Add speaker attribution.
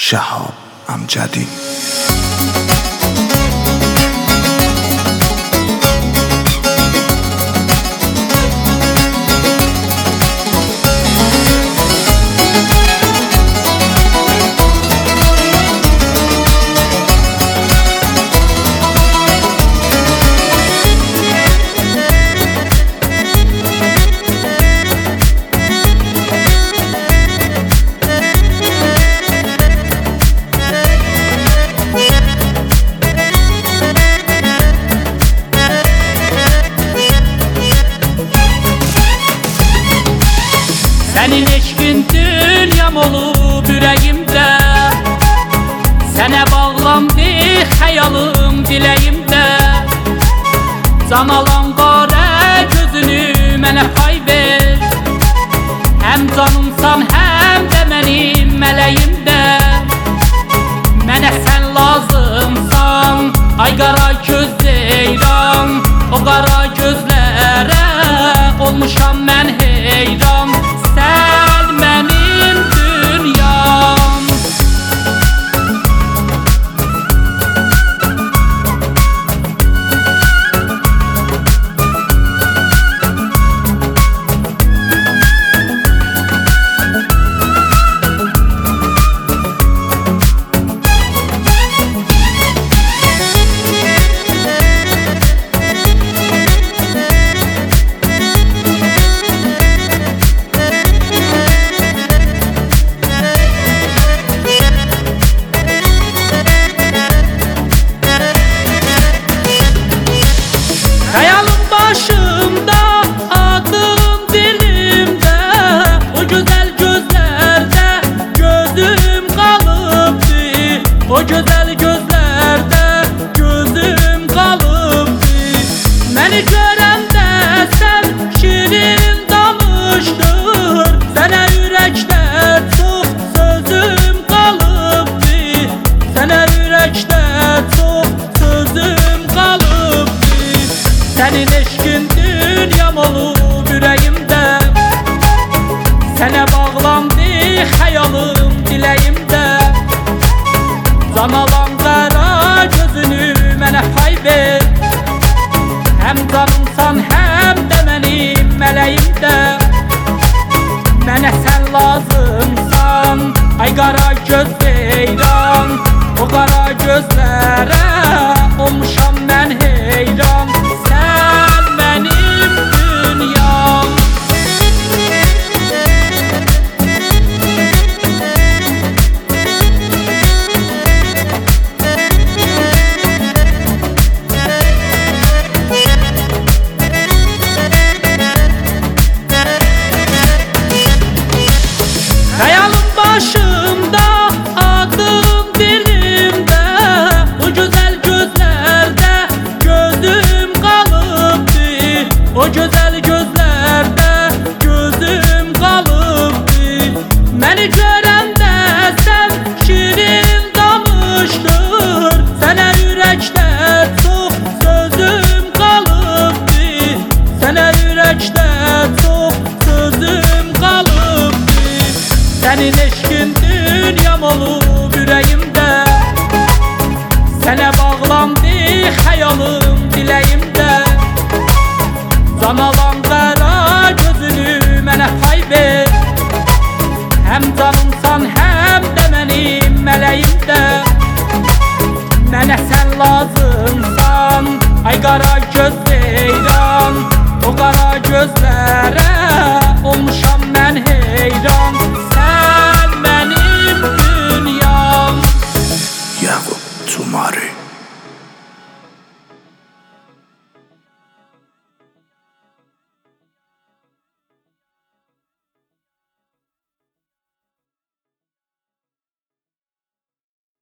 Speaker 1: شهاب امجدی.
Speaker 2: Senin eşkin dünyam olub ürəyimdə, sənə bağlandı xəyalım diləyimdə. Can alan qarə gözünü mənə pay ver, həm canımsan həm də mənim mələyimdə. Mənə sən lazımsan, ay qara göz ceyran, o qara gözlərə olmuşam mən heyran. Sen benim dünyam. Başımda, aklım dilimdə, o gözəl gözlərdə gözüm qalıbdı. O gözəl gözlərdə gözüm qalıbdı. Məni görəndə sən şirin danışdır, sənə ürəkdə çox sözüm qalıbdı. Sənə ürəkdə çox sözüm qalıbdı. Senin eşkin dünyam olub ürəyimdə, sənə bağlandı xəyalım diləyimdə. Can alan qara gözünü mənə pay ver, həm canımsan həm də mənim mələyimdə. Mənə sən lazımsan, ay qara göz ceyran, o qara gözlərə olmuşam mən heyran. Sen benim dünyam. Hayalım başımda, aklım dilimdə, o güzel gözlerde gözüm kalıbdı. O güzel gözlerde gözüm kalıbdı. Məni görəndə sən şirin danışdır, sənə ürəkdə çox sözüm kalıbdı. Sənə ürəkdə çox sözüm kalıbdı. Senin eşkin dünyam olub ürəyimdə, sənə bağlandı xəyalım diləyimdə. Can alan qara gözünü mənə pay ver, həm canımsan həm də mənim mələyimdə. Mənə sən lazımsan, ay qara